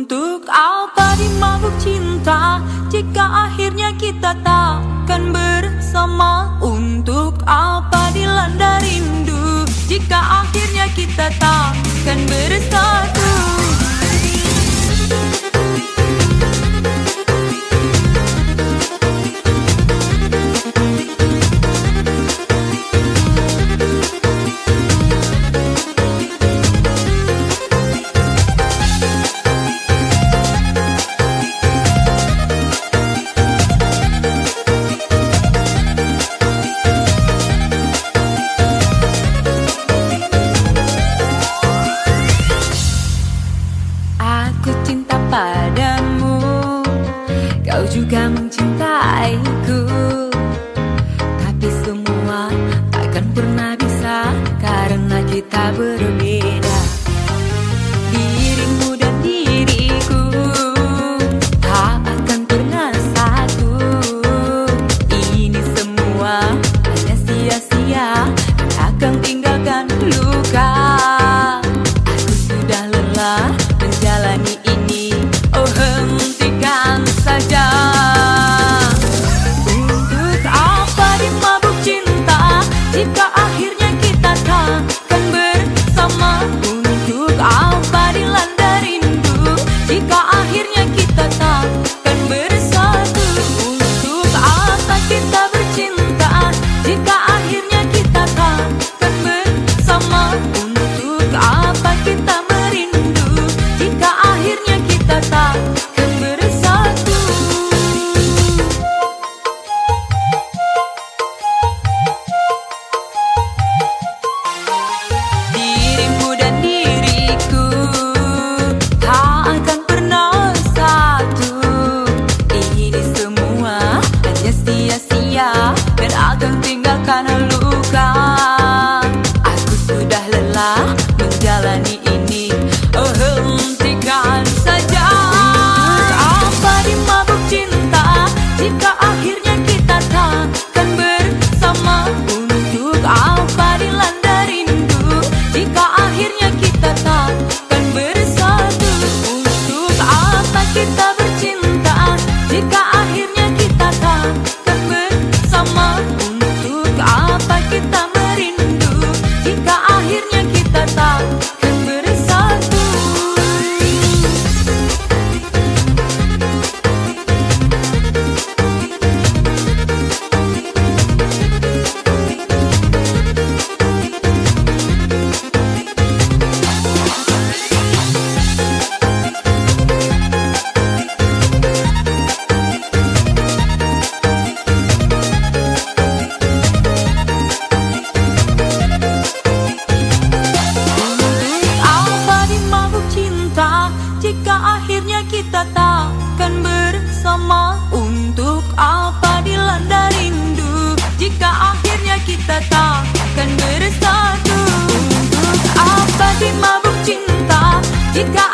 Untuk apa dimabuk cinta jika akhirnya kita takkan bersama? Untuk apa dilanda rindu jika akhirnya kita takkan bersatu? Aku cinta padamu, kau juga mencintaiku, tapi semua takkan pernah bisa karena kita berbeda. Dirimu dan diriku tak akan pernah satu. Ini semua hanya sia-sia dan akan tinggalkan luka. Aku sudah lelah menjalani ini, oh hentikan saja. Untuk apa dimabuk cinta jika akhirnya kita takkan bersama? Untuk apa dilanda rindu jika akhirnya kita takkan bersatu? Untuk apa kita bercinta jika akhirnya kita takkan bersama? Untuk apa kita merindu jika akhirnya kita takkan bersatu? Dirimu dan diriku tak akan pernah satu. Ini semua hanya sia-sia dan akan tinggalkan luka. Aku sudah lelah menjalani ini, oh hentikan saja. Untuk apa dimabuk cinta jika akhirnya kita takkan bersama? Untuk apa dilanda rindu jika akhirnya kita takkan bersatu? Untuk apa kita bercinta jika akhirnya kita takkan bersama? Untuk apa kita merindu jika akhirnya kita takkan bersatu? Apa dimabuk cinta jika akhirnya kita takkan bersama? Untuk apa dilanda rindu jika akhirnya kita takkan bersatu? Untuk apa dimabuk cinta jika